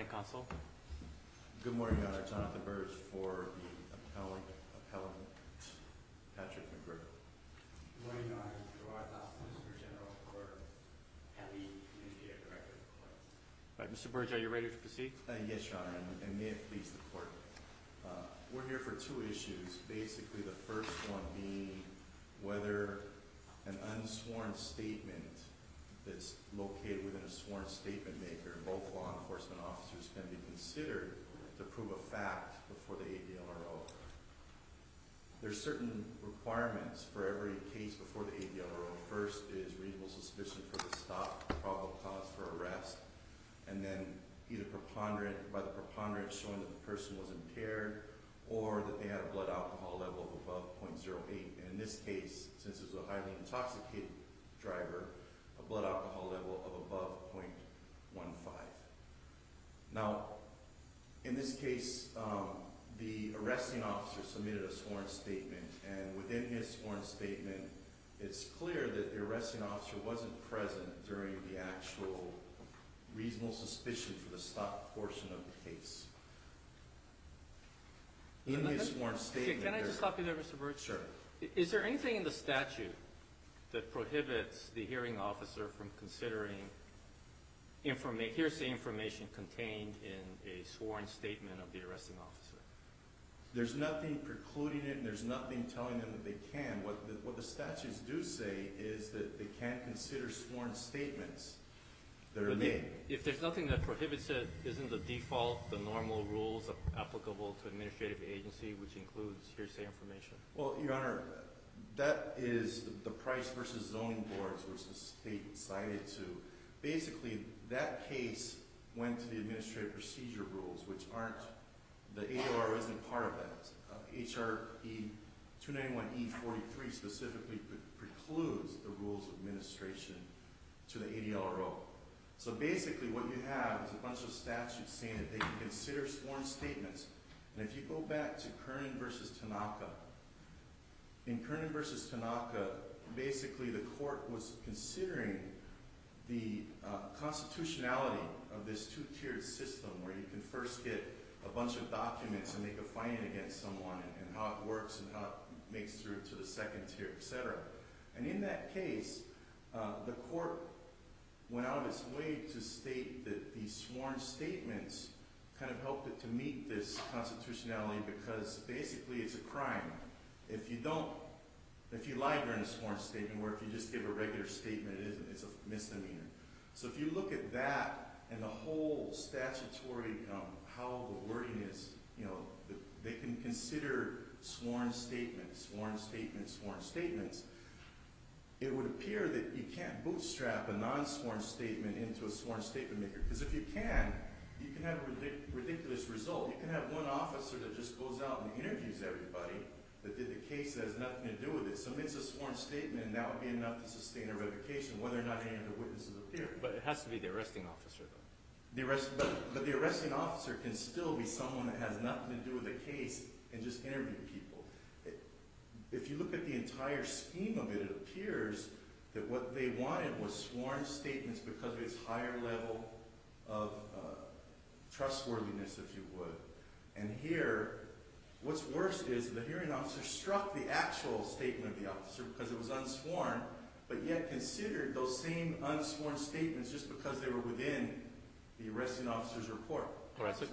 morning, Counsel. Good morning, Your Honor. Jonathan Burge for the appellant Patrick McGregor. Good morning, Your Honor. Gerard Law, Solicitor General for Appellee Administrative Director of the Court. All right, Mr. Burge, are you ready to proceed? Yes, Your Honor, and may it please the Court. We're here for two issues. Basically, the first one being whether an unsworn statement that's located within a sworn statement maker, both law enforcement officers, can be considered to prove a fact before the ADLRO. There's certain requirements for every case before the ADLRO. First is reasonable suspicion for the stop, probable cause for arrest, and then either by the preponderance showing that the person was impaired or that they had a blood alcohol level of above 0.08. And in this case, since it was a highly intoxicated driver, a blood alcohol level of above 0.15. Now, in this case, the arresting officer submitted a sworn statement, and within his sworn statement, it's clear that the arresting officer wasn't present during the actual reasonable suspicion for the stop portion of the case. In his sworn statement... Can I just stop you there, Mr. Burge? Sure. Is there anything in the statute that prohibits the hearing officer from considering hearsay information contained in a sworn statement of the arresting officer? There's nothing precluding it, and there's nothing telling them that they can. What the statutes do say is that they can consider sworn statements that are made. If there's nothing that prohibits it, isn't the default the normal rules applicable to administrative agency, which includes hearsay information? Well, Your Honor, that is the Price versus Zoning Boards, which the state cited to. Basically, that case went to the administrative procedure rules, which aren't, the ADLR isn't part of that. HRE 291E43 specifically precludes the rules of administration to the ADLRO. So basically what you have is a bunch of statutes saying that they can consider sworn statements. And if you go back to Kernan versus Tanaka, in Kernan versus Tanaka, basically the court was considering the constitutionality of this two-tiered system where you can first get a bunch of documents and make a finding against someone and how it works and how it makes through to the second tier, etc. And in that case, the court went out of its way to state that these sworn statements kind of helped it to meet this constitutionality because basically it's a crime. If you lie during a sworn statement, or if you just give a regular statement, it's a misdemeanor. So if you look at that and the whole statutory, how the wording is, they can consider sworn statements, it would appear that you can't bootstrap a non-sworn statement into a sworn statement maker. Because if you can have a ridiculous result. You can have one officer that just goes out and interviews everybody that did the case that has nothing to do with it, submits a sworn statement, and that would be enough to sustain a revocation, whether or not any of the witnesses appear. But it has to be the arresting officer, though. But the arresting officer can still be someone that has nothing to do with the case and just interview people. If you look at the entire scheme of it, it appears that what they wanted was sworn statements because of its higher level of trustworthiness, if you would. And here, what's worse is the hearing officer struck the actual statement of the officer because it was unsworn, but yet considered those same unsworn statements just because they were within the arresting officer's report. Counsel,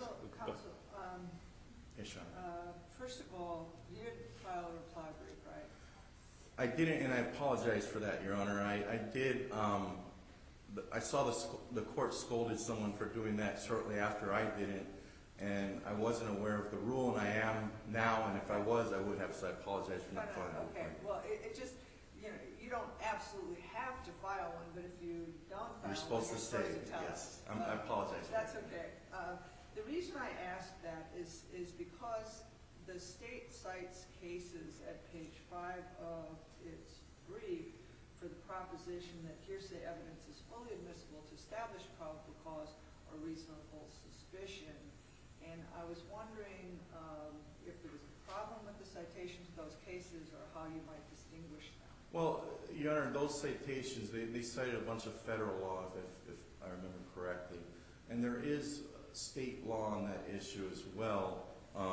Yes, Sean. first of all, you didn't file a reply brief, right? I didn't, and I apologize for that, Your Honor. I did. I saw the court scolded someone for doing that shortly after I didn't, and I wasn't aware of the rule, and I am now. And if I was, I would have. So I apologize for not filing one. Okay. Well, it just you don't absolutely have to file one, but if you don't file one, you're supposed to say tell yes. us. I apologize. That's okay. The reason I ask that is because the state cites cases at page 5 of its brief for the proposition that hearsay evidence is fully admissible to establish probable cause or reasonable suspicion. And I was wondering if there was a problem with the citation to those cases or how you might distinguish them. Well, Your Honor, those citations, they cited a bunch of federal laws, if I remember correctly. And there is state law on that issue as well.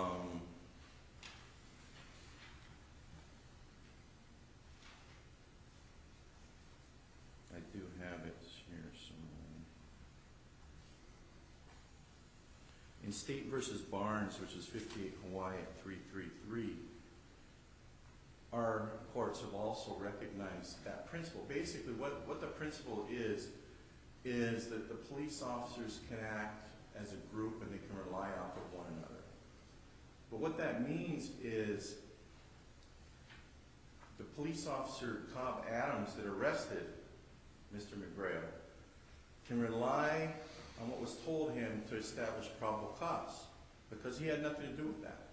I do have it here somewhere. In State versus Barnes, which is 58 Hawaii at 333, our courts have also recognized that principle. Basically, what the principle is that the police officers can act as a group and they can rely off of one another. But what that means is the police officer, Cobb Adams, that arrested Mr. McGrail can rely on what was told him to establish probable cause, because he had nothing to do with that.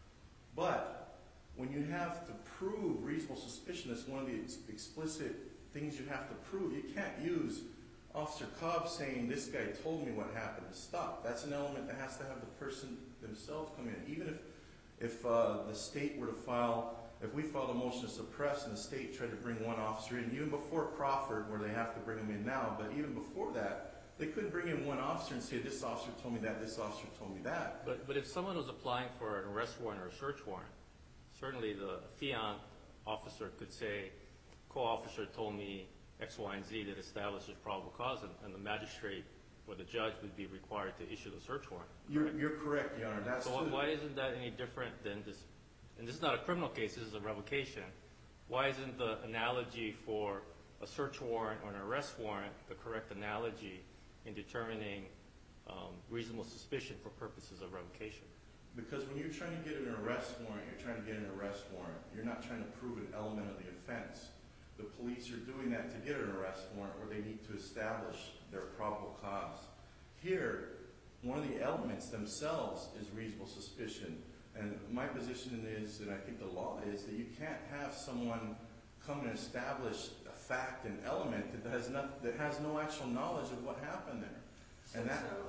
But when you have to prove reasonable suspicion, that's one of the explicit things you have to prove. You can't use Officer Cobb saying, this guy told me what happened, to stop. That's an element that has to have the person themselves come in. Even if the state were to file, if we filed a motion to suppress and the state tried to bring one officer in, even before Crawford, where they have to bring him in now, but even before that, they couldn't bring in one officer and say, this officer told me that, this officer told me that. But if someone was applying for an arrest warrant or a search warrant, certainly the fiant officer could say, co-officer told me X, Y, and Z that establishes probable cause, and the magistrate or the judge would be required to issue the search warrant. You're correct, Your Honor. That's so why isn't that any different than this? And this is not a criminal case, this is a revocation. Why isn't the analogy for a search warrant or an arrest warrant the correct analogy in determining reasonable suspicion for purposes of revocation? Because when you're trying to get an arrest warrant, you're trying to get an arrest warrant. You're not trying to prove an element of the offense. The police are doing that to get an arrest warrant where they need to establish their probable cause. Here, one of the elements themselves is reasonable suspicion. And my position is, and I think the law is, that you can't have someone come and establish a fact, an element that has no actual knowledge of what happened there. So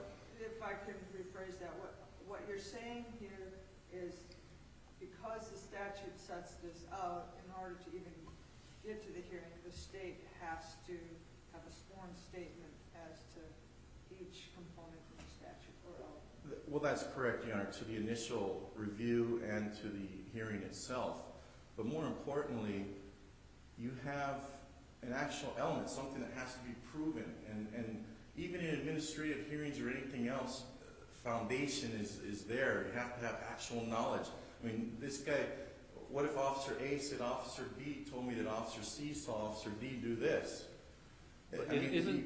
if I can rephrase that, what you're saying here is because the statute sets this out, in order to even get to the hearing, the state has to have a sworn statement as to each component of the statute or element. Well, that's correct, Your Honor, to the initial review and to the hearing itself. But more importantly, you have an actual element, something that has to be proven. And even in administrative hearings or anything else, foundation is there. You have to have actual knowledge. I mean, this guy, what if Officer A said Officer B told me that Officer C saw Officer D do this? Isn't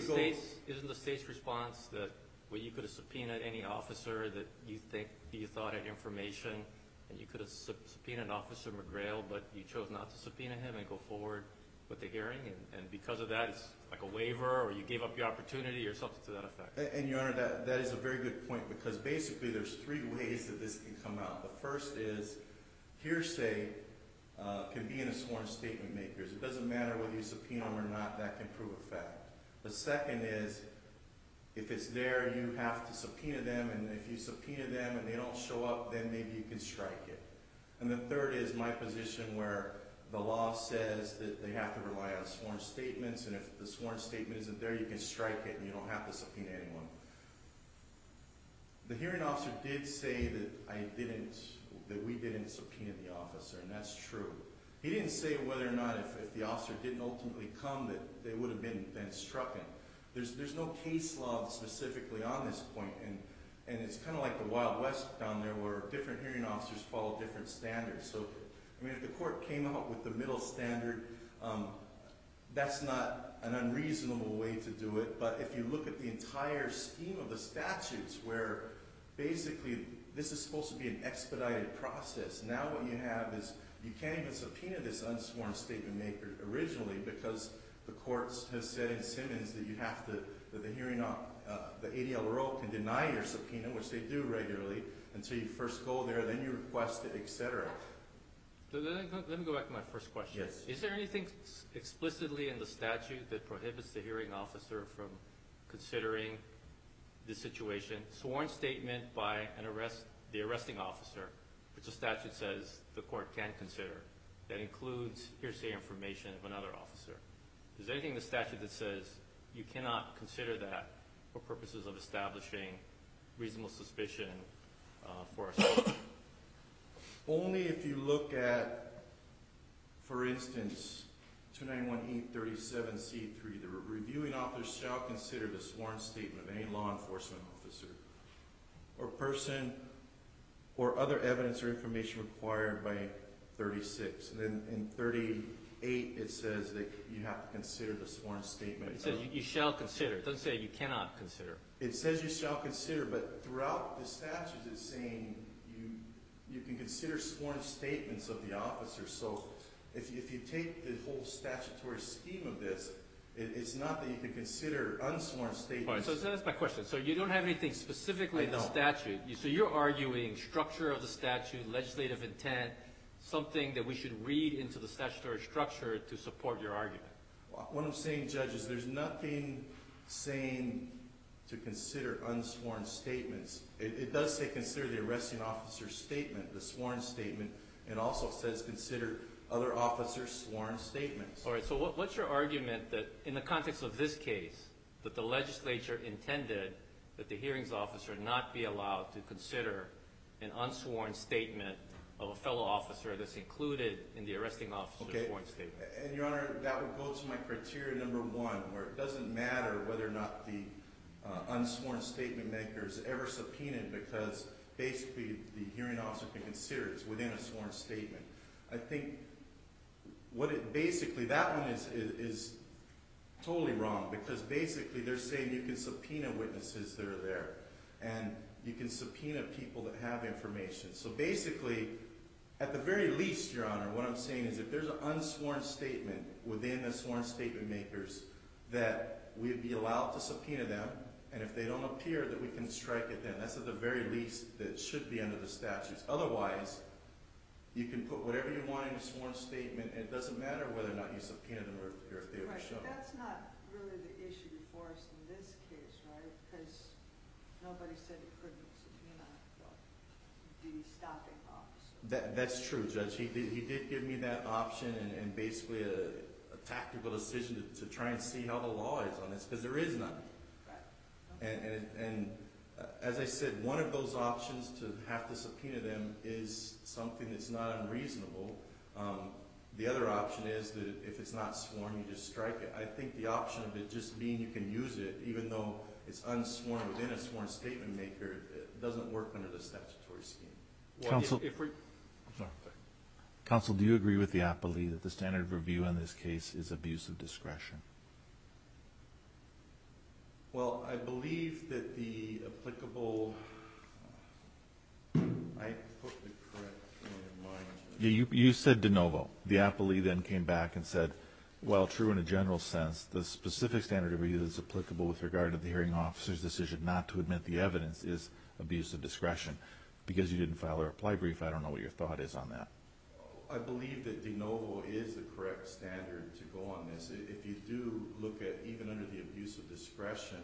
the state's response that you could have subpoenaed any officer that you thought had information, and you could have subpoenaed Officer McGrail, but you chose not to subpoena him and go forward with the hearing, and because of that, it's like a waiver, or you gave up your opportunity, or something to that effect? And Your Honor, that is a very good point, because basically there's three ways that this can come out. The first is hearsay can be in a sworn statement makers. It doesn't matter whether you subpoena them or not, that can prove a fact. The second is, if it's there, you have to subpoena them, and if you subpoena them and they don't show up, then maybe you can strike it. And the third is my position, where the law says that they have to rely on sworn statements, and if the sworn statement isn't there, you can strike it and you don't have to subpoena anyone. The hearing officer did say that we didn't subpoena the officer, and that's true. He didn't say whether or not if the officer didn't ultimately come that they would have been then struck. There's no case law specifically on this point, and it's kind of like the Wild West down there, where different hearing officers follow different standards. So, I mean, if the court came out with the middle standard, that's not an unreasonable way to do it. But if you look at the entire scheme of the statutes, where basically this is supposed to be an expedited process, now what you have is you can't even subpoena this unsworn statement maker originally, because the courts have said in Simmons that you have to, that the ADLRO can deny your subpoena, which they do regularly, until you first go there, then you request it, etc. So let me go back to my first question. Yes. Is there anything explicitly in the statute that prohibits the hearing officer from considering this situation? Sworn statement by the arresting officer, which the statute says the court can consider, that includes hearsay information of another officer. Is there anything in the statute that says you cannot consider that for purposes of establishing reasonable suspicion for a search? Only if you look at, for instance, 291.837C3, the reviewing officer shall consider the sworn statement of any law enforcement officer or person or other evidence or information required by 36. And then in 38, it says that you have to consider the sworn statement. It says you shall consider. It doesn't say you cannot consider. It says you shall consider, but throughout the statutes it's saying you can consider sworn statements of the officer. So if you take the whole statutory scheme of this, it's not that you can consider unsworn statements. All right, so that's my question. So you don't have anything specifically in the I don't. statute. So you're arguing structure of the statute, legislative intent, something that we should read into the statutory structure to support your argument. What I'm saying, Judge, is there's nothing saying to consider unsworn statements. It does say consider the arresting officer's statement, the sworn statement. It also says consider other officers' sworn statements. All right, so what's your argument that in the context of this case, that the legislature intended that the hearings officer not be allowed to consider an unsworn statement of a fellow officer that's included in the arresting officer's sworn statement? And, Your Honor, that would go to my criteria number 1, where it doesn't matter whether or not the unsworn statement maker is ever subpoenaed, because basically the hearing officer can consider it's within a sworn statement. I think that one is totally wrong, because basically they're saying you can subpoena witnesses that are there, and you can subpoena people that have information. So basically, at the very least, Your Honor, what I'm saying is if there's an unsworn statement within the sworn statement makers, that we'd be allowed to subpoena them, and if they don't appear, that we can strike it then. That's at the very least that should be under the statutes. Otherwise, you can put whatever you want in a sworn statement, and it doesn't matter whether or not you subpoena them or if they were shown. Right, but that's not really the issue before us in this case, right? Because nobody said you couldn't subpoena the stopping officer. That's true, Judge. He did give me that option, and basically a tactical decision to try and see how the law is on this, because there is none. Right. And as I said, one of those options to have to subpoena them is something that's not unreasonable. The other option is that if it's not sworn, you just strike it. I think the option of it just being you can use it, even though it's unsworn within a sworn statement maker, it doesn't work under the statutory scheme. Well, Counsel, sorry. Counsel, do you agree with the appellee that the standard of review in this case is abuse of discretion? Well, I believe that the applicable, I put the correct one in mind. Yeah, you said de novo. The appellee then came back and said, well, true in a general sense, the specific standard of review that's applicable with regard to the hearing officer's decision not to admit the evidence is abuse of discretion. Because you didn't file a reply brief, I don't know what your thought is on that. I believe that de novo is the correct standard to go on this. If you do look at, even under the abuse of discretion,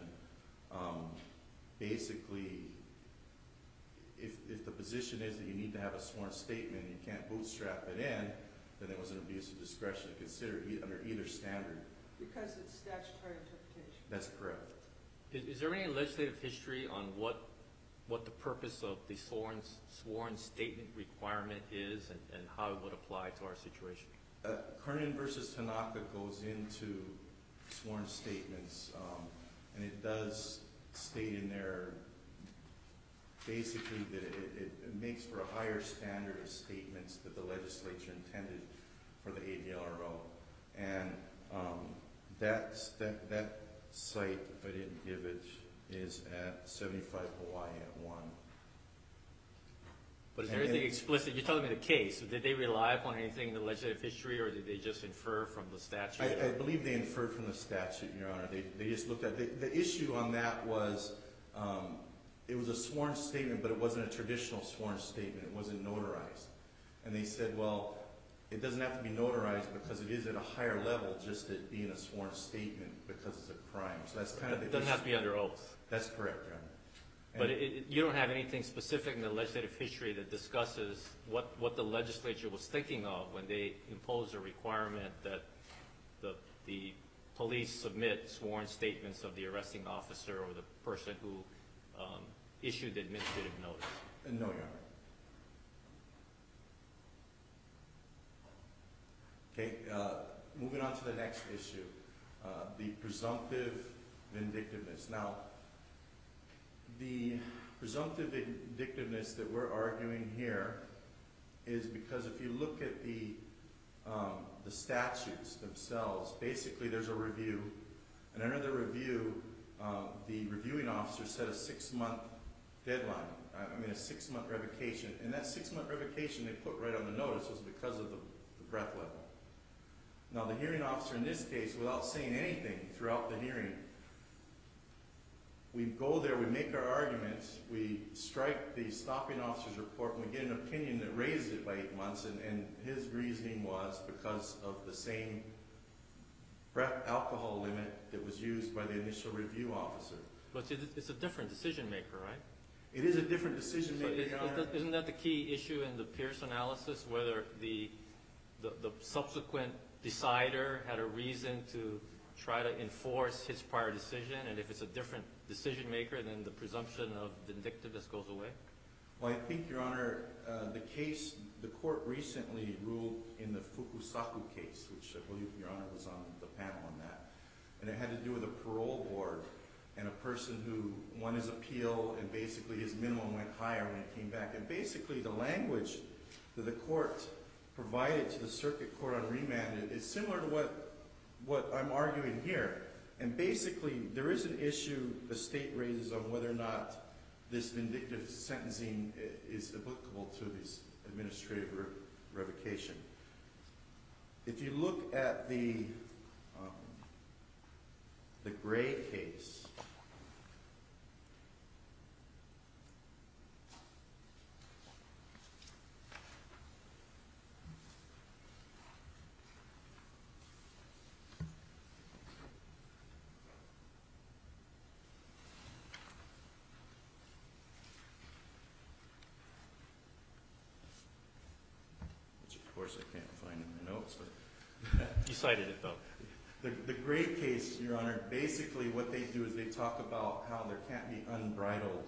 basically, if the position is that you need to have a sworn statement and you can't bootstrap it in, then it was an abuse of discretion to consider under either standard. Because it's statutory interpretation. That's correct. Is there any legislative history on what the purpose of the sworn statement requirement is and how it would apply to our situation? Kernan versus Tanaka goes into sworn statements, and it does state in there basically that it makes for a higher standard of statements that the legislature intended for the ADLRO. And that site, if I didn't give it, is at 75 Hawaii at 1. But is there anything explicit? You're telling me the case. Did they rely upon anything in the legislative history, or did they just infer from the statute? I believe they inferred from the statute, Your Honor. They just looked at the issue on that was it was a sworn statement, but it wasn't a traditional sworn statement. It wasn't notarized. And they said, well, it doesn't have to be notarized because it is at a higher level just it being a sworn statement because it's a crime. So that's kind of the issue. It doesn't have to be under oath. That's correct, Your Honor. But you don't have anything specific in the legislative history that discusses what the legislature was thinking of when they imposed a requirement that the police submit sworn statements of the arresting officer or the person who issued the administrative notice. No, Your Honor. Okay, moving on to the next issue, the presumptive vindictiveness. Now, the presumptive vindictiveness that we're arguing here is because if you look at the statutes themselves, basically there's a review, and under the review, the reviewing officer set a 6-month deadline. A 6-month revocation, and that 6-month revocation they put right on the notice was because of the breath level. Now, the hearing officer in this case, without saying anything throughout the hearing, we go there, we make our arguments, we strike the stopping officer's report, and we get an opinion that raises it by 8 months, and his reasoning was because of the same breath alcohol limit that was used by the initial review officer. But it's a different decision maker, right? It is a different decision maker, Your Honor. Isn't that the key issue in the Pierce analysis, whether the subsequent decider had a reason to try to enforce his prior decision, and if it's a different decision maker, then the presumption of vindictiveness goes away? Well, I think, Your Honor, the court recently ruled in the Fukusaku case, which I believe Your Honor was on the panel on that, and it had to do with a parole board and a person who won his appeal, and basically his minimum went higher when he came back. And basically the language that the court provided to the circuit court on remand is similar to what I'm arguing here. And basically there is an issue the state raises on whether or not this vindictive sentencing is applicable to this administrative revocation. If you look at the Gray case, which of course I can't find in my notes, but You cited it, though. The Gray case, Your Honor, basically what they do is they talk about how there can't be unbridled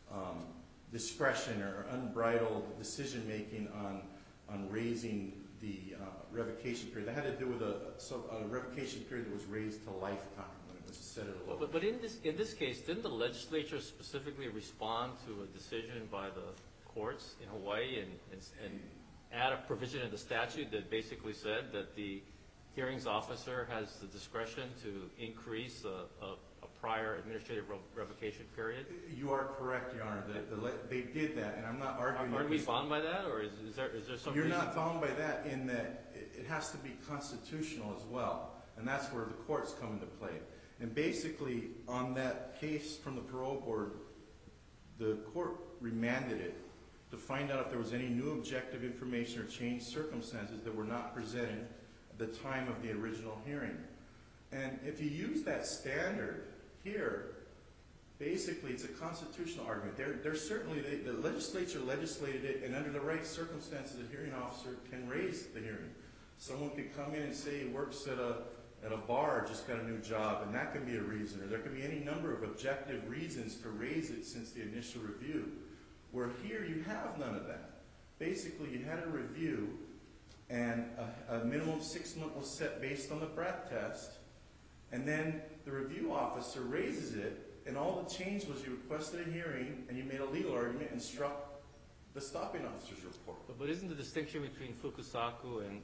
discretion or unbridled decision-making on raising the revocation period. That had to do with a revocation period that was raised to lifetime when it was set at a low. But in this case, didn't the legislature specifically respond to a decision by the courts in Hawaii and add a provision in the statute that basically said that the hearings officer has the discretion to increase a prior administrative revocation period? You are correct, Your Honor. They did that, and I'm not arguing. Aren't we bound by that, or is there some You're reason? not bound by that in that it has to be constitutional as well, and that's where the courts come into play. And basically, on that case from the parole board, the court remanded it to find out if there was any new objective information or changed circumstances that were not presented at the time of the original hearing. And if you use that standard here, basically it's a constitutional argument. There's certainly, the legislature legislated it, and under the right circumstances, a hearing officer can raise the hearing. Someone could come in and say he works at a bar, just got a new job, and that can be a reason. Or there could be any number of objective reasons to raise it since the initial review. Where here you have none of that. Basically you had a review, and a minimum 6 month was set based on the breath test, and then the review officer raises it, and all the change was you requested a hearing, and you made a legal argument and struck the stopping officer's report. But isn't the distinction between Fukusaku and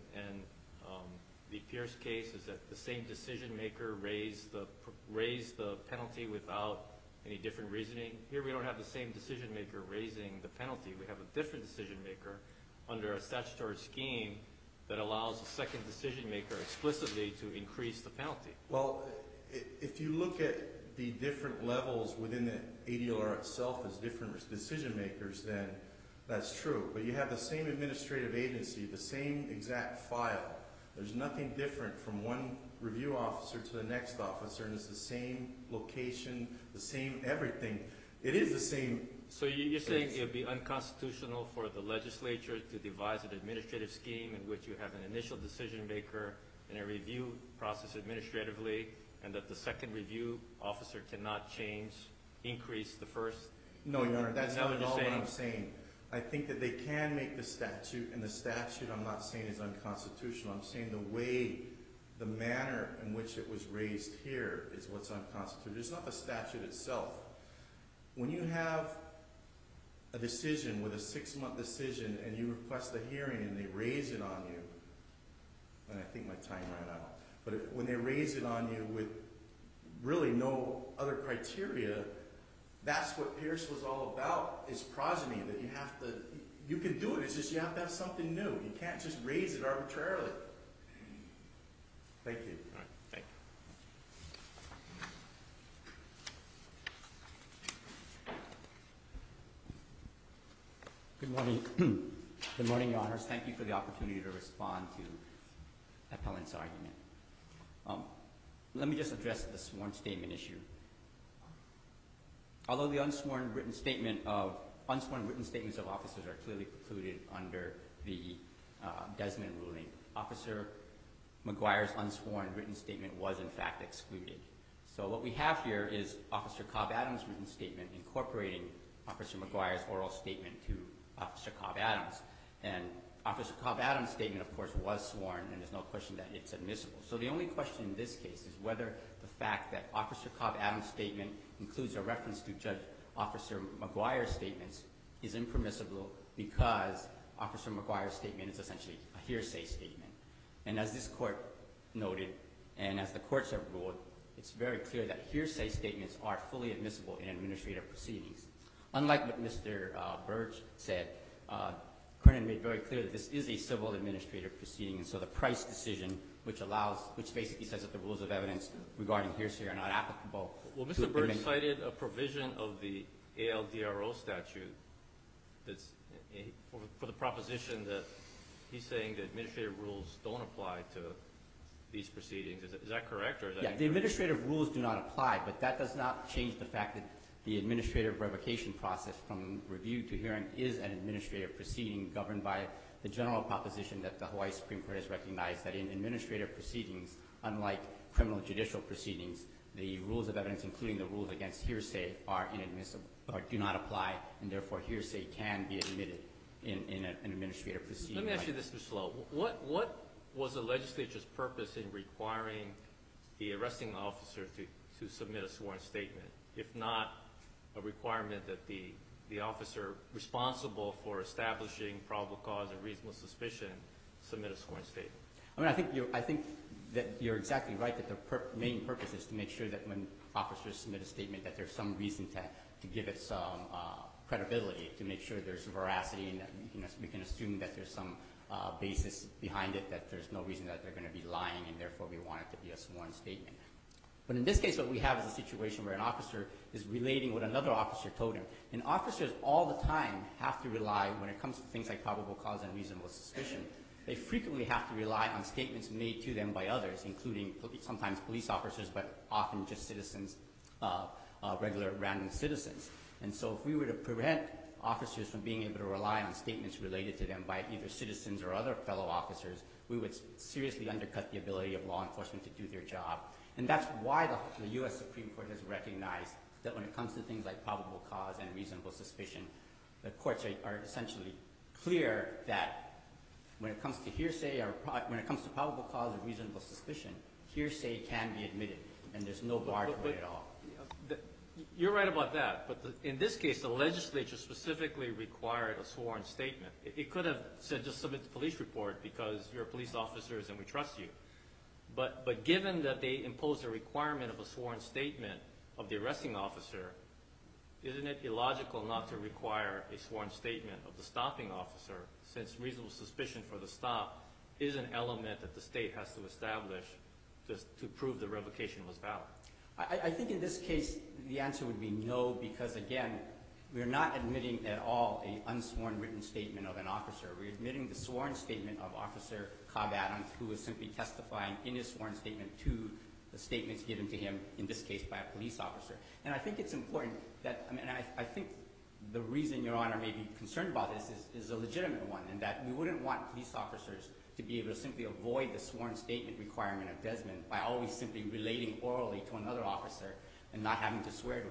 the Pierce case is that the same decision maker raised the penalty without any different reasoning? Here we don't have the same decision maker raising the penalty. We have a different decision maker under a statutory scheme that allows a second decision maker explicitly to increase the penalty. Well, if you look at the different levels within the ADLR itself as different decision makers, then that's true. But you have the same administrative agency, the same exact file. There's nothing different from one review officer to the next officer, and it's the same location, the same everything. It is the same. So you're saying it would be unconstitutional for the legislature to devise an administrative scheme in which you have an initial decision maker and a review process administratively, and that the second review officer cannot increase the first No, Your Honor, that's Is that not what at you're all what saying? I'm saying. I think that they can make the statute, and the statute I'm not saying is unconstitutional. I'm saying the manner in which it was raised here is what's unconstitutional. It's not the statute itself. When you have a decision with a 6-month decision and you request a hearing and they raise it on you, and I think my time ran out, but when they raise it on you with really no other criteria, that's what Pierce was all about, is progeny, that you can do it, it's just you have to have something new. You can't just raise it arbitrarily. Thank you. All right, thank you. Good morning. Good morning, Your Honors. Thank you for the opportunity to respond to appellant's argument. Let me just address the sworn statement issue. Although the unsworn written statements of officers are clearly precluded under the Desmond ruling, Officer McGuire's unsworn written statement was in fact excluded. So what we have here is Officer Cobb Adams' written statement incorporating Officer McGuire's oral statement to Officer Cobb Adams. And Officer Cobb Adams' statement, of course, was sworn, and there's no question that it's admissible. So the only question in this case is whether the fact that Officer Cobb Adams' statement includes a reference to Judge Officer McGuire's statements is impermissible because Officer McGuire's statement is essentially a hearsay statement. And as this court noted, and as the courts have ruled, it's very clear that hearsay statements are fully admissible in administrative proceedings. Unlike what Mr. Burge said, Kernan made very clear that this is a civil administrative proceeding, and so the Price decision, which basically says that the rules of evidence regarding hearsay are not applicable. Well, Mr. Burge cited a provision of the ALDRO statute that's for the proposition that he's saying that administrative rules don't apply to these proceedings. Is that correct, or is that incorrect? The administrative rules do not apply, but that does not change the fact that the administrative revocation process from review to hearing is an administrative proceeding governed by the general proposition that the Hawaii Supreme Court has recognized that in administrative proceedings, unlike criminal judicial proceedings, the rules of evidence, including the rules against hearsay, are inadmissible or do not apply, and therefore hearsay can be admitted in an administrative proceeding. Let me ask you this, Mr. Slow. What was the legislature's purpose in requiring the arresting officer to submit a sworn statement, if not a requirement that the officer responsible for establishing probable cause or reasonable suspicion submit a sworn statement? I mean, I think that you're exactly right that the main purpose is to make sure that when officers submit a statement that there's some reason to give it some credibility, to make sure there's veracity and that we can assume that there's some basis behind it, that there's no reason that they're going to be lying, and therefore we want it to be a sworn statement. But in this case, what we have is a situation where an officer is relating what another officer told him. And officers all the time have to rely, when it comes to things like probable cause and reasonable suspicion, they frequently have to rely on statements made to them by others, including sometimes police officers, but often just citizens, regular random citizens. And so if we were to prevent officers from being able to rely on statements related to them by either citizens or other fellow officers, we would seriously undercut the ability of law enforcement to do their job. And that's why the U.S. Supreme Court has recognized that when it comes to things like probable cause and reasonable suspicion, the courts are essentially clear that when it comes to hearsay or when it comes to probable cause or reasonable suspicion, hearsay can be admitted, and there's no bar to it at all. You're right about that, but in this case, the legislature specifically required a sworn statement. It could have said just submit the police report because you're police officers and we trust you. But given that they imposed a requirement of a sworn statement of the arresting officer, isn't it illogical not to require a sworn statement of the stopping officer, since reasonable suspicion for the stop is an element that the state has to establish just to prove the revocation was valid? I think in this case, the answer would be no, because again, we're not admitting at all an unsworn written statement of an officer. We're admitting the sworn statement of Officer Cobb Adams, who is simply testifying in his sworn statement to the statements given to him, in this case by a police officer. And I think it's important that, I think the reason Your Honor may be concerned about this is a legitimate one, and that we wouldn't want police officers to be able to simply avoid the sworn statement requirement of Desmond by always simply relating orally to another officer and not having to swear to it.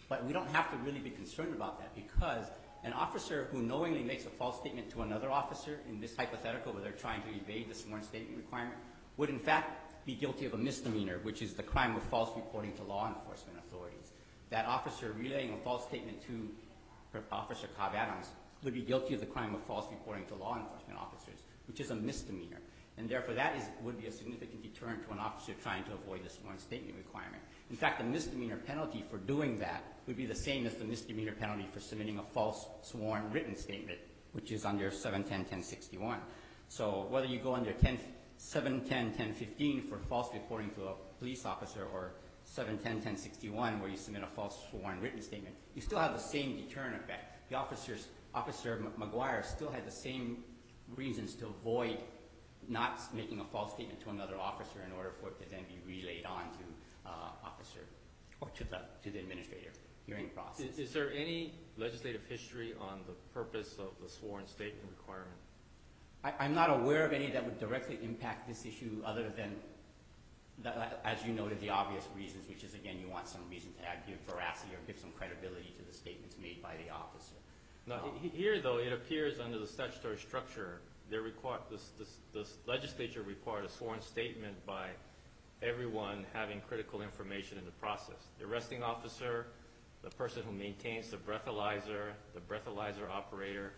But we don't have to really be concerned about that because an officer who knowingly makes a false statement to another officer in this hypothetical where they're trying to evade the sworn statement requirement would in fact be guilty of a misdemeanor, which is the crime of false reporting to law enforcement authorities. That officer relaying a false statement to Officer Cobb Adams would be guilty of the crime of false reporting to law enforcement officers, which is a misdemeanor. And therefore, that would be a significant deterrent to an officer trying to avoid the sworn statement requirement. In fact, the misdemeanor penalty for doing that would be the same as the misdemeanor penalty for submitting a false sworn written statement, which is under 710-1061. So whether you go under 710-1015 for false reporting to a police officer or 710-1061 where you submit a false sworn written statement, you still have the same deterrent effect. The Officer McGuire still had the same reasons to avoid not making a false statement to another officer in order for it to then be relayed on to officer or to the administrative hearing process. Is there any legislative history on the purpose of the sworn statement requirement? I'm not aware of any that would directly impact this issue other than, as you noted, the obvious reasons, which is, again, you want some reason to give veracity or give some credibility to the statements made by the officer. Now, here, though, it appears under the statutory structure, the legislature required a sworn statement by everyone having critical information in the process. The arresting officer, the person who maintains the breathalyzer operator.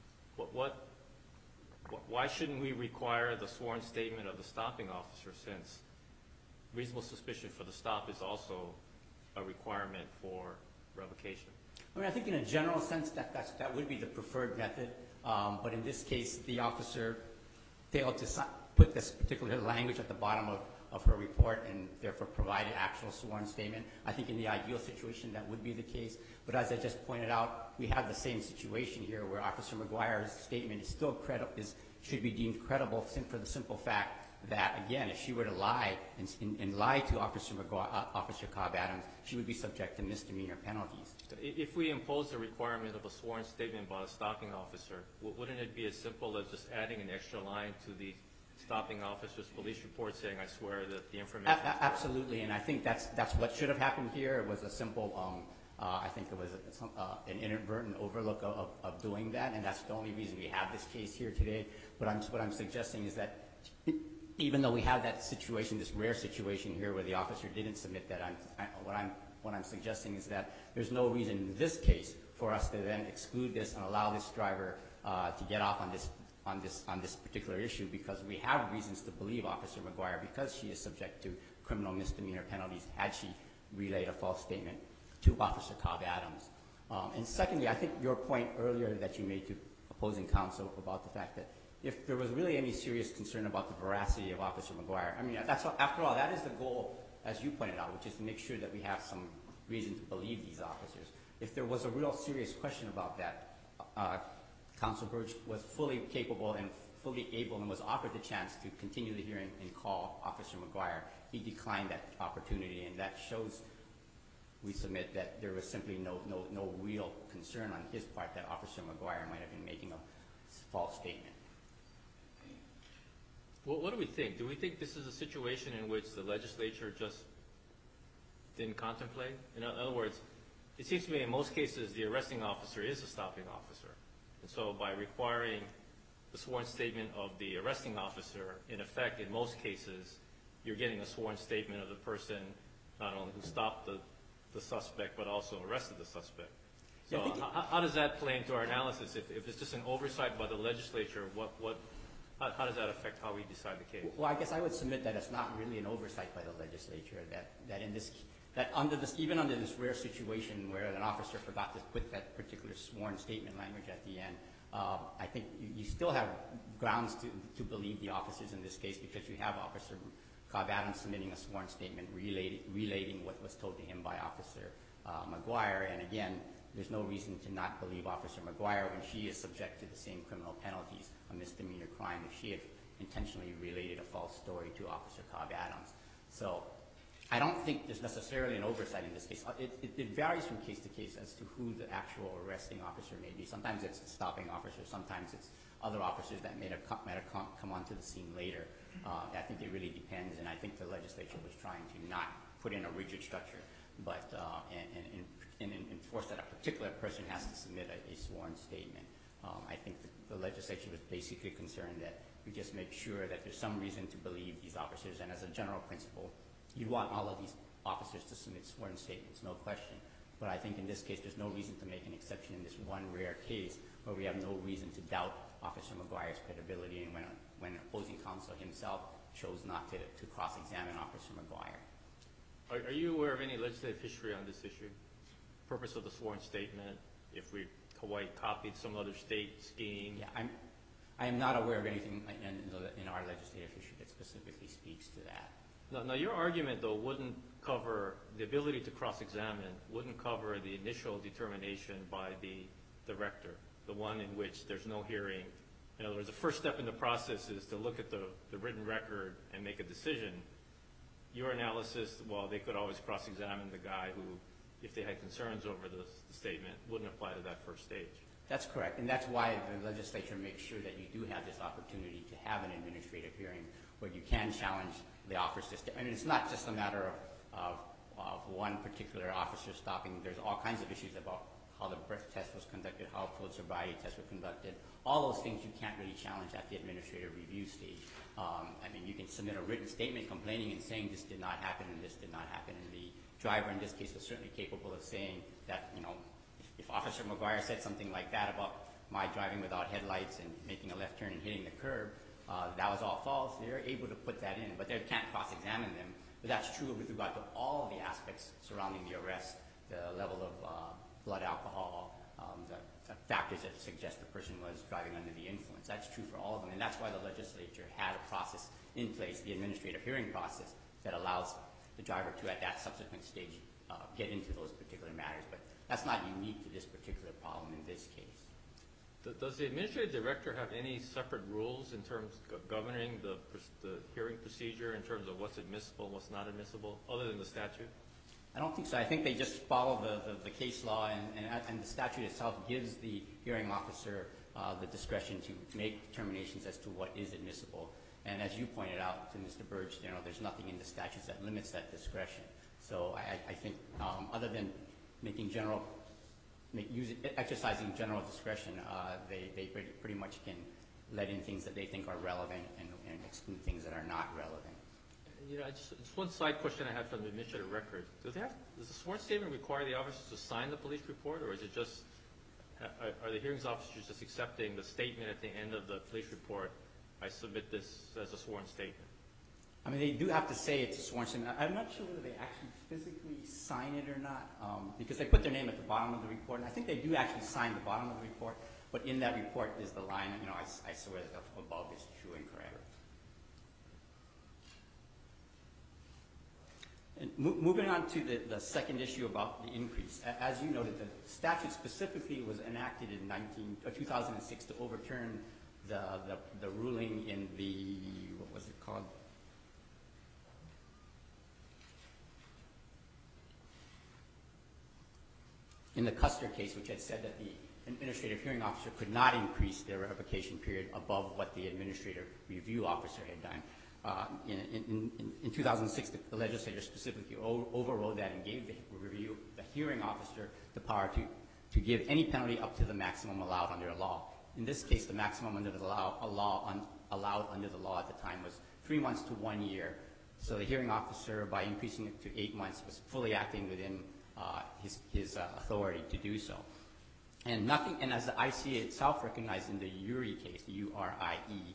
Why shouldn't we require the sworn statement of the stopping officer, since reasonable suspicion for the stop is also a requirement for revocation? I mean, I think in a general sense that would be the preferred method, but in this case, the officer failed to put this particular language at the bottom of her report and therefore provided actual sworn statement. I think in the ideal situation that would be the case, but as I just pointed out, we have the same situation here where Officer McGuire's statement is still should be deemed credible for the simple fact that, again, if she were to lie and lie to Officer Cobb Adams, she would be subject to misdemeanor penalties. If we impose the requirement of a sworn statement by a stopping officer, wouldn't it be as simple as just adding an extra line to the stopping officer's police report saying, I swear that the information is Absolutely, and I think that's what should have happened here. It was a simple, I think it was an inadvertent overlook of doing that, and that's the only reason we have this case here today. But what I'm suggesting is that even though we have that situation, this rare situation here where the officer didn't submit that, what I'm suggesting is that there's no reason in this case for us to then exclude this and allow this driver to get off on this particular issue, because we have reasons to believe Officer McGuire, because she is subject to criminal misdemeanor penalties, had she relayed a false statement to Officer Cobb Adams. And secondly, I think your point earlier that you made to opposing counsel about the fact that if there was really any serious concern about the veracity of Officer McGuire, I mean, after all, that is the goal, as you pointed out, which is to make sure that we have some reason to believe these officers. If there was a real serious question about that, Counsel Burge was fully capable and fully able and was offered the chance to continue the hearing and call Officer McGuire. He declined that opportunity, and that shows, we submit, that there was simply no real concern on his part that Officer McGuire might have been making a false statement. Well, what do we think? Do we think this is a situation in which the legislature just didn't contemplate? In other words, it seems to me in most cases the arresting officer is a stopping officer. And so by requiring the sworn statement of the arresting officer, in effect, in most cases, you're getting a sworn statement of the person not only who stopped the suspect but also arrested the suspect. So how does that play into our analysis? If it's just an oversight by the legislature, how does that affect how we decide the case? Well, I guess I would submit that it's not really an oversight by the legislature. Even under this rare situation where an officer forgot to put that particular sworn statement language at the end, I think you still have grounds to believe the officers in this case, because you have Officer Cobb Adams submitting a sworn statement relating what was told to him by Officer McGuire. And again, there's no reason to not believe Officer McGuire when she is subject to the same criminal penalties, a misdemeanor crime, if she had intentionally related a false story to Officer Cobb Adams. So I don't think there's necessarily an oversight in this case. It varies from case to case as to who the actual arresting officer may be. Sometimes it's the stopping officer. Sometimes it's other officers that might have come onto the scene later. I think it really depends, and I think the legislature was trying to not put in a rigid structure. but and enforce that a particular person has to submit a sworn statement. I think the legislature was basically concerned that we just make sure that there's some reason to believe these officers, and as a general principle, you want all of these officers to submit sworn statements, no question. But I think in this case, there's no reason to make an exception in this one rare case where we have no reason to doubt Officer McGuire's credibility, and when opposing counsel himself chose not to cross-examine Officer McGuire. Are you aware of any legislative history on this issue? Purpose of the sworn statement, if Hawaii copied some other state scheme? Yeah, I am not aware of anything in our legislative history that specifically speaks to that. Now, your argument, though, wouldn't cover the ability to cross-examine, wouldn't cover the initial determination by the director, the one in which there's no hearing. In other words, the first step in the process is to look at the written record and make a decision. Your analysis, well, they could always cross-examine the guy who, if they had concerns over the statement, wouldn't apply to that first stage. That's correct, and that's why the legislature makes sure that you do have this opportunity to have an administrative hearing where you can challenge the officer's statement. I mean, it's not just a matter of one particular officer stopping. There's all kinds of issues about how the breath test was conducted, how field sobriety tests were conducted. All those things you can't really challenge at the administrative review stage. I mean, you can submit a written statement complaining and saying this did not happen and this did not happen. And the driver in this case was certainly capable of saying that, you know, if Officer McGuire said something like that about my driving without headlights and making a left turn and hitting the curb, that was all false. They're able to put that in, but they can't cross-examine them. But that's true with regard to all of the aspects surrounding the arrest, the level of blood alcohol, the factors that suggest the person was driving under the influence. That's true for all of them, and that's why the legislature had a process in place, the administrative hearing process, that allows the driver to, at that subsequent stage, get into those particular matters. But that's not unique to this particular problem in this case. Does the administrative director have any separate rules in terms of governing the hearing procedure in terms of what's admissible, what's not admissible, other than the statute? I don't think so. I think they just follow the case law, and the statute itself gives the hearing officer the discretion to make determinations as to what is admissible. And as you pointed out to Mr. Burge, you know, there's nothing in the statutes that limits that discretion. So I think other than exercising general discretion, they pretty much can let in things that they think are relevant and exclude things that are not relevant. You know, just one side question I had from the administrative record. Does the sworn statement require the officers to sign the police report, or is it just, are the hearings officers just accepting the statement at the end of the police report, I submit this as a sworn statement? I mean, they do have to say it's a sworn statement. I'm not sure whether they actually physically sign it or not, because they put their name at the bottom of the report, and I think they do actually sign the bottom of the report, but in that report is the line, you know, I swear that above is true and correct. And moving on to the second issue about the increase. As you noted, the statute specifically was enacted in 2006 to overturn the ruling in the, what was it called? In the Custer case, which had said that the administrative hearing officer could not increase their revocation period above what the administrative review officer had done. In 2006, the legislature specifically overrode that and gave the hearing officer the power to give any penalty up to the maximum allowed under the law. In this case, the maximum under the allowed under the law at the time was 3 months to 1 year. So the hearing officer, by increasing it to 8 months, was fully acting within his authority to do so. And as the ICA itself recognized in the URI case, the URIE,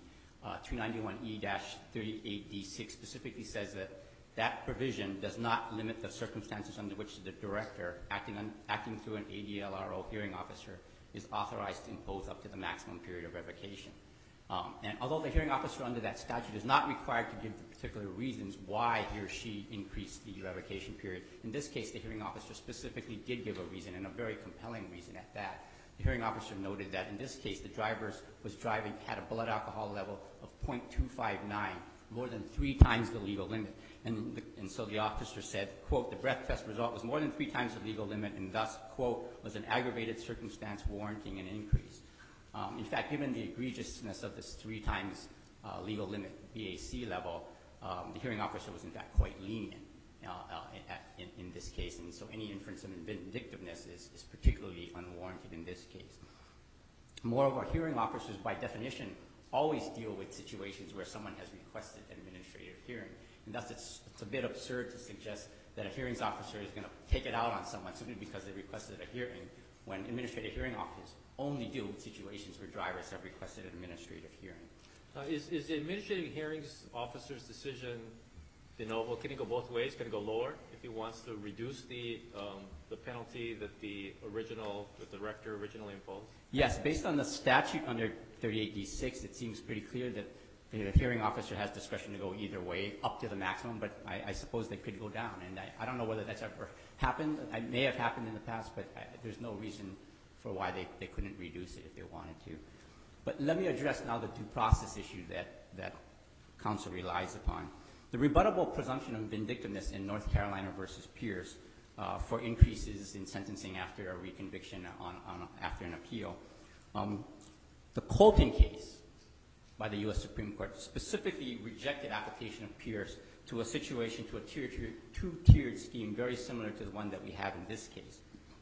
291E-38D6 specifically says that provision does not limit the circumstances under which the director, acting through an ADLRO hearing officer, is authorized to impose up to the maximum period of revocation. And although the hearing officer under that statute is not required to give the particular reasons why he or she increased the revocation period, in this case the hearing officer specifically did give a reason, and a very compelling reason at that. The hearing officer noted that in this case the driver had a blood alcohol level of 0.259, more than 3 times the legal limit. And so the officer said, quote, the breath test result was more than 3 times the legal limit and thus, quote, was an aggravated circumstance warranting an increase. In fact, given the egregiousness of this 3 times legal limit BAC level, the hearing officer was in fact quite lenient. in this case, and so any inference of vindictiveness is particularly unwarranted in this case. Moreover, hearing officers, by definition, always deal with situations where someone has requested an administrative hearing, and thus it's a bit absurd to suggest that a hearings officer is going to take it out on someone simply because they requested a hearing, when administrative hearing officers only deal with situations where drivers have requested an administrative hearing. Is the administrative hearings officer's decision de novo? Can it go both ways? Can it go lower if he wants to reduce the penalty that the director originally imposed? Yes, based on the statute under 38D6, it seems pretty clear that the hearing officer has discretion to go either way, up to the maximum, but I suppose they could go down. And I don't know whether that's ever happened. It may have happened in the past, but there's no reason for why they couldn't reduce it if they wanted to. But let me address now the due process issue that counsel relies upon. The rebuttable presumption of vindictiveness in North Carolina versus Pierce for increases in sentencing after a reconviction after an appeal. The Colton case by the U.S. Supreme Court specifically rejected application of Pierce to a situation, to a two-tiered scheme very similar to the one that we have in this case.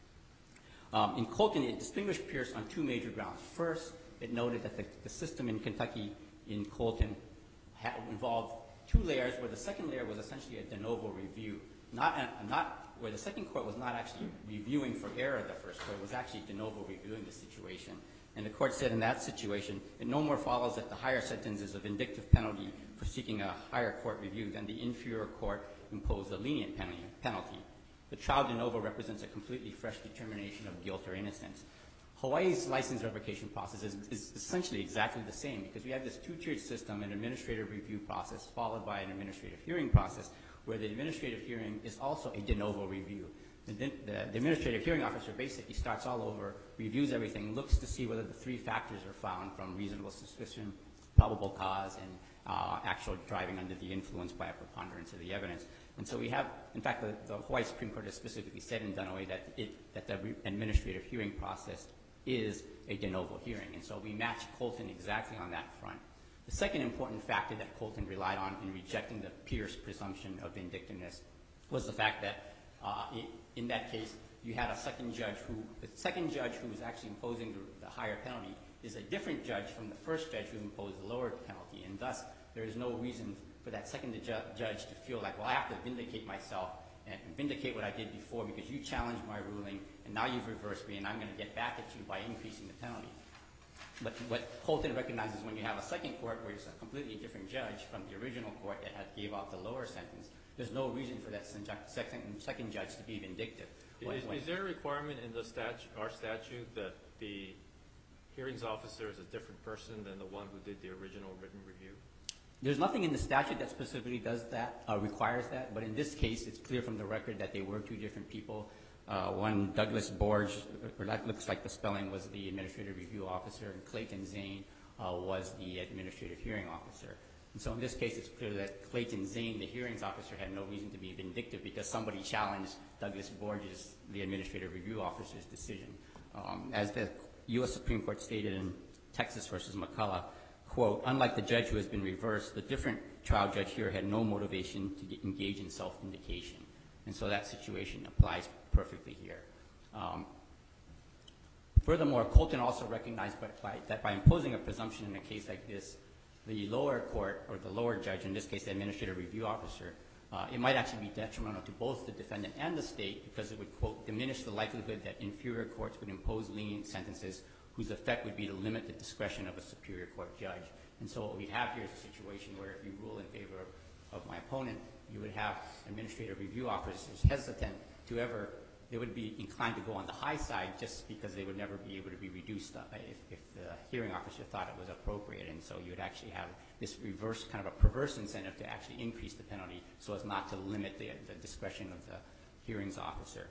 In Colton, it distinguished Pierce on two major grounds. First, it noted that the system in Kentucky in Colton involved two layers, where the second layer was essentially a de novo review, where the second court was not actually reviewing for error of the first court, it was actually de novo reviewing the situation. And the court said in that situation, it no more follows that the higher sentence is a vindictive penalty for seeking a higher court review than the inferior court imposed a lenient penalty. The trial de novo represents a completely fresh determination of guilt or innocence. Hawaii's license revocation process is essentially exactly the same, because we have this two-tiered system, an administrative review process followed by an administrative hearing process, where the administrative hearing is also a de novo review. The administrative hearing officer basically starts all over, reviews everything, looks to see whether the three factors are found from reasonable suspicion, probable cause, and actual driving under the influence by a preponderance of the evidence. And so we have, in fact, the Hawaii Supreme Court has specifically said in Dunaway that the administrative hearing process is a de novo hearing. And so we match Colton exactly on that front. The second important factor that Colton relied on in rejecting the Pierce presumption of vindictiveness was the fact that in that case, you had the second judge who was actually imposing the higher penalty is a different judge from the first judge who imposed the lower penalty, and thus there is no reason for that second judge to feel like, well, I have to vindicate myself and vindicate what I did before because you challenged my ruling and now you've reversed me and I'm going to get back at you by increasing the penalty. But what Colton recognizes, when you have a second court where it's a completely different judge from the original court that had gave out the lower sentence, there's no reason for that second judge to be vindictive. Is there a requirement in our statute that the hearings officer is a different person than the one who did the original written review? There's nothing in the statute that specifically does that, requires that, but in this case it's clear from the record that they were two different people. One, Douglas Borge, or that looks like the spelling, was the administrative review officer, and Clayton Zane was the administrative hearing officer. And so in this case, it's clear that Clayton Zane, the hearings officer, had no reason to be vindictive because somebody challenged Douglas Borge's, the administrative review officer's, decision. As the U.S. Supreme Court stated in Texas versus McCullough, quote, unlike the judge who has been reversed, the different trial judge here had no motivation to engage in self-vindication. And so that situation applies perfectly here. Furthermore, Colton also recognized that by imposing a presumption in a case like this, the lower court, or the lower judge, in this case the administrative review officer, it might actually be detrimental to both the defendant and the state because it would, quote, diminish the likelihood that inferior courts would impose lenient sentences whose effect would be to limit the discretion of a superior court judge. And so what we have here is a situation where if you rule in favor of my opponent, you would have administrative review officers hesitant to ever, they would be inclined to go on the high side just because they would never be able to be reduced if the hearing officer thought it was appropriate. And so you would actually have this reverse, kind of a perverse incentive to actually increase the penalty so as not to limit the discretion of the hearings officer.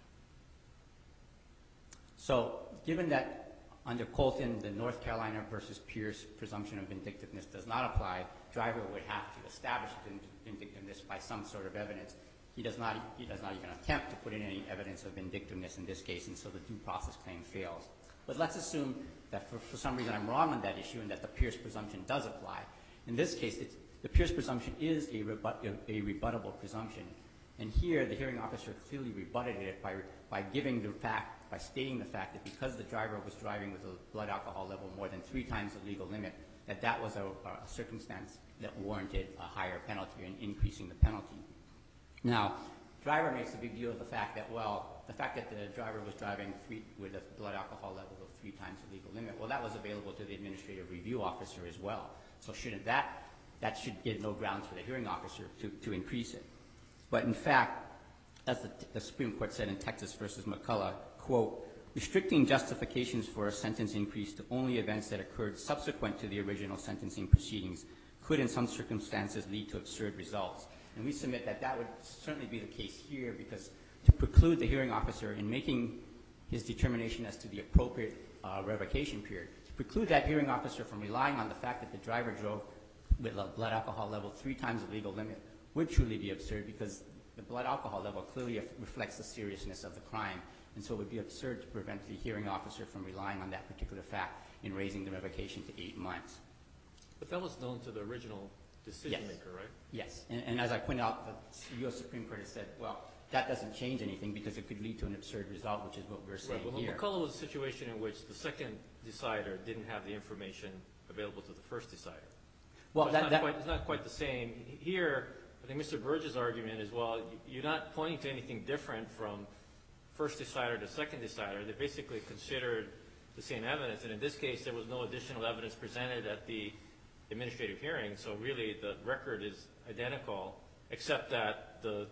So given that under Colton, the North Carolina versus Pierce presumption of vindictiveness does not apply, driver would have to establish vindictiveness by some sort of evidence. He does not even attempt to put in any evidence of vindictiveness in this case, and so the due process claim fails. But let's assume that for some reason I'm wrong on that issue and that the Pierce presumption does apply. In this case, the Pierce presumption is a rebuttable presumption. And here, the hearing officer clearly rebutted it by stating the fact that because the driver was driving with a blood alcohol level more than 3 times the legal limit, that was a circumstance that warranted a higher penalty and increasing the penalty. Now, driver makes a big deal of the fact that, the fact that the driver was driving with a blood alcohol level of 3 times the legal limit, that was available to the administrative review officer as well. So shouldn't that should give no grounds for the hearing officer to increase it. But in fact, as the Supreme Court said in Texas versus McCullough, quote, restricting justifications for a sentence increase to only events that occurred subsequent to the original sentencing proceedings could in some circumstances lead to absurd results. And we submit that would certainly be the case here, because to preclude the hearing officer in making his determination as to the appropriate revocation period, to preclude that hearing officer from relying on the fact that the driver drove with a blood alcohol level 3 times the legal limit would truly be absurd, because the blood alcohol level clearly reflects the seriousness of the crime. And so it would be absurd to prevent the hearing officer from relying on that particular fact in raising the revocation to 8 months. But that was known to the original decision maker, right? Yes. And as I pointed out, the U.S. Supreme Court has said, that doesn't change anything because it could lead to an absurd result, which is what we're saying right. Well, here. McCullough was a situation in which the second decider didn't have the information available to the first decider. Well, so it's not quite the same. Here, I think Mr. Burge's argument is, you're not pointing to anything different from first decider to second decider. They basically considered the same evidence, and in this case, there was no additional evidence presented at the administrative hearing, so really the record is identical, except that the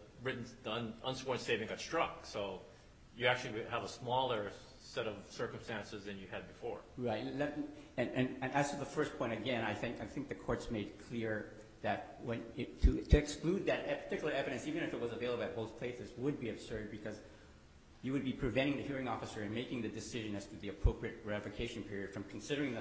unsworn statement got struck. So you actually have a smaller set of circumstances than you had before. Right. And as to the first point, again, I think the court's made clear that to exclude that particular evidence, even if it was available at both places, would be absurd, because you would be preventing the hearing officer in making the decision as to the appropriate revocation period from considering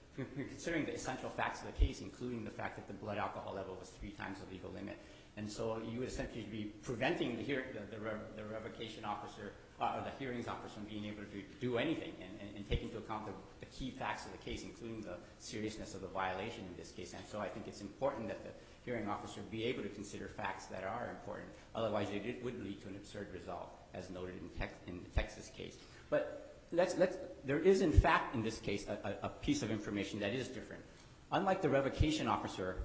the essential facts of the case, including the fact that the blood alcohol level was 3 times the legal limit. And so you would essentially be preventing the revocation officer or the hearings officer from being able to do anything and take into account the key facts of the case, including the seriousness of the violation in this case. And so I think it's important that the hearing officer be able to consider facts that are important. Otherwise, it would lead to an absurd result, as noted in the Texas case. But there is, in fact, in this case, a piece of information that is different. Unlike the revocation officer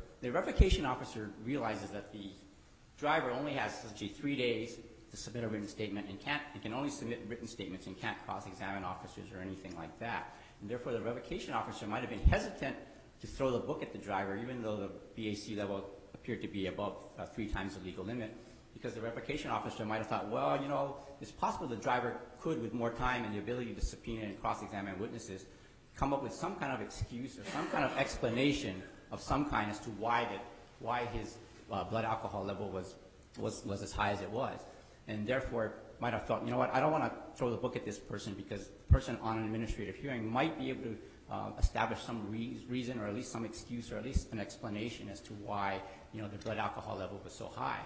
realizes that the driver only has essentially 3 days to submit a written statement and can only submit written statements and can't cross-examine officers or anything like that. And therefore, the revocation officer might have been hesitant to throw the book at the driver, even though the BAC level appeared to be above 3 times the legal limit, because the revocation officer might have thought, it's possible the driver could, with more time and the ability to subpoena and cross-examine witnesses, come up with some kind of excuse or some kind of explanation of some kind as to why his blood alcohol level was as high as it was. And therefore, might have thought, I don't want to throw the book at this person, because the person on an administrative hearing might be able to establish some reason, or at least some excuse, or at least an explanation as to why the blood alcohol level was so high.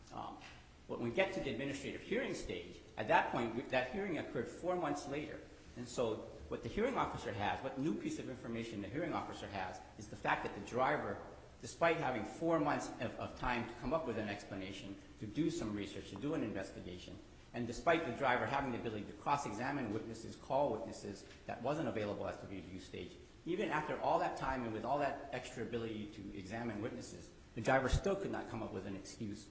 When we get to the administrative hearing stage, at that point, that hearing occurred 4 months later. And so what the hearing officer has, what new piece of information the hearing officer has, is the fact that the driver, despite having 4 months of time to come up with an explanation, to do some research, to do an investigation, and despite the driver having the ability to cross-examine witnesses, call witnesses, that wasn't available at the review stage, even after all that time and with all that extra ability to examine witnesses, the driver still could not come up with an excuse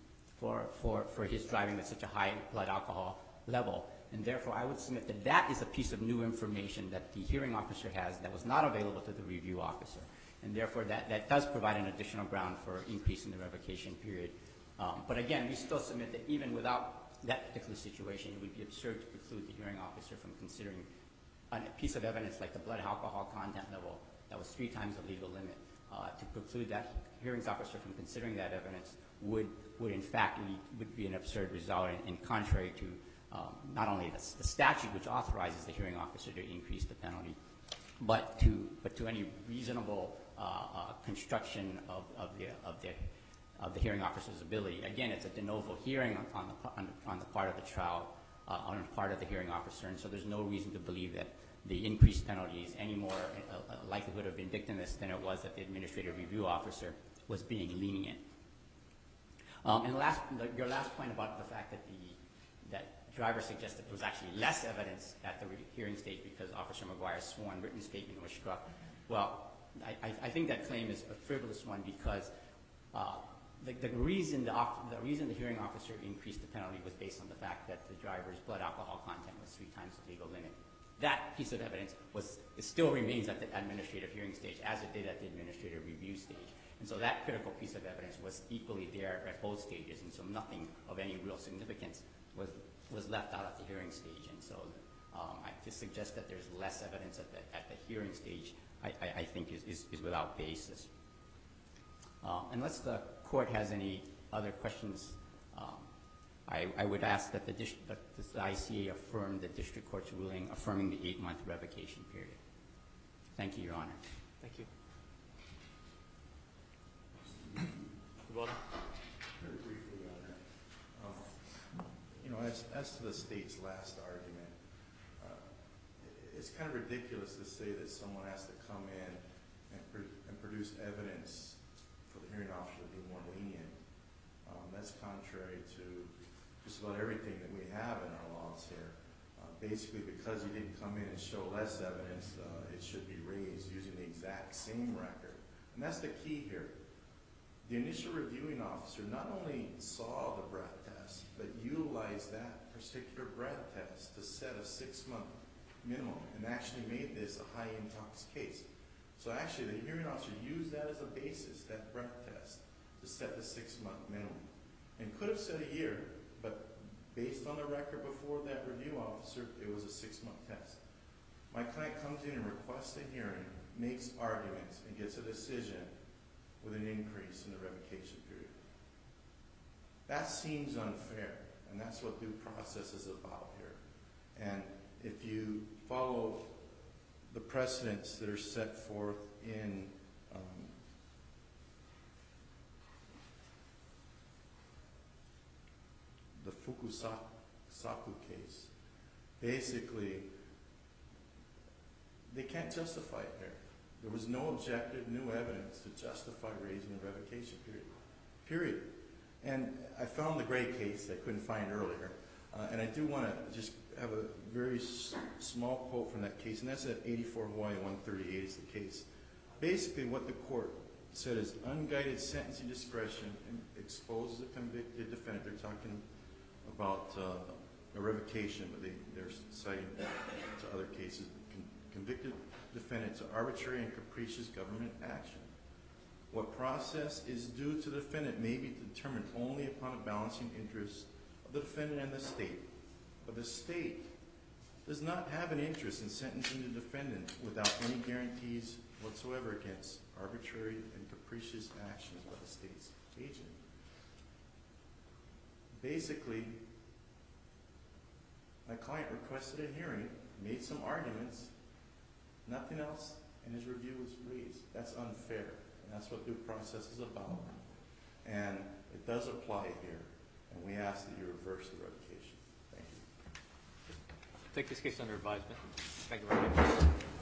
for his driving with such a high blood alcohol level. And therefore, I would submit that that is a piece of new information that the hearing officer has that was not available to the review officer. And therefore, that does provide an additional ground for increase in the revocation period. But again, we still submit that even without that particular situation, it would be absurd to preclude the hearing officer from considering a piece of evidence like the blood alcohol content level that was 3 times the legal limit. To preclude that hearings officer from considering that evidence would in fact be an absurd result, and contrary to not only the statute which authorizes the hearing officer to increase the penalty, but to any reasonable construction of the hearing officer's ability. Again, it's a de novo hearing on the part of the trial, on the part of the hearing officer, and so there's no reason to believe that the increased penalty is any more likelihood of vindictiveness than it was that the administrative review officer was being lenient. And your last point about the fact that that driver suggested there was actually less evidence at the hearing stage because Officer McGuire's sworn written statement was struck. Well, I think that claim is a frivolous one because the reason the hearing officer increased the penalty was based on the fact that the driver's blood alcohol content was 3 times the legal limit. That piece of evidence it still remains at the administrative hearing stage as it did at the administrative review stage. And so that critical piece of evidence was equally there at both stages, and so nothing of any real significance was left out at the hearing stage. And so to suggest that there's less evidence at the hearing stage, I think is without basis. Unless the court has any other questions, I would ask that the ICA affirm the district court's ruling affirming the 8-month revocation period. Thank you, Your Honor. Thank you. Mr. Bowden? Very briefly, Your Honor. As to the state's last argument, it's kind of ridiculous to say that someone has to come in and produce evidence for the hearing officer to be more lenient. That's contrary to just about everything that we have in our laws here. Basically, because you didn't come in and show less evidence, it should be raised using the exact same record. And that's the key here. The initial reviewing officer not only saw the breath test, but utilized that particular breath test to set a 6-month minimum and actually made this a high intox case. So actually, the hearing officer used that as a basis, that breath test, to set the 6-month minimum. And could have said a year, but based on the record before that review officer, it was a 6-month test. My client comes in and requests a hearing, makes arguments, and gets a decision with an increase in the revocation period. That seems unfair, and that's what due process is about here. And if you follow the precedents that are set forth in the Fukusaku case, basically, they can't justify it there. There was no objective new evidence to justify raising the revocation period. And I found the Gray case I couldn't find earlier, and I do want to just have a very small quote from that case, and that's at 84 Hawaii 138 is the case. Basically, what the court said is unguided sentencing discretion exposes a convicted defendant. They're talking about a revocation, but they're citing to other cases. Convicted defendant to arbitrary and capricious government action. What process is due to the defendant may be determined only upon a balancing interest of the defendant and the state. But the state does not have an interest in sentencing the defendant without any guarantees whatsoever against arbitrary and capricious actions by the state's agent. Basically, my client requested a hearing, made some arguments, nothing else in his review was raised. That's unfair, and that's what due process is about. And it does apply here, and we ask that you reverse the revocation. Thank you. Take this case under advisement. Thank you very much.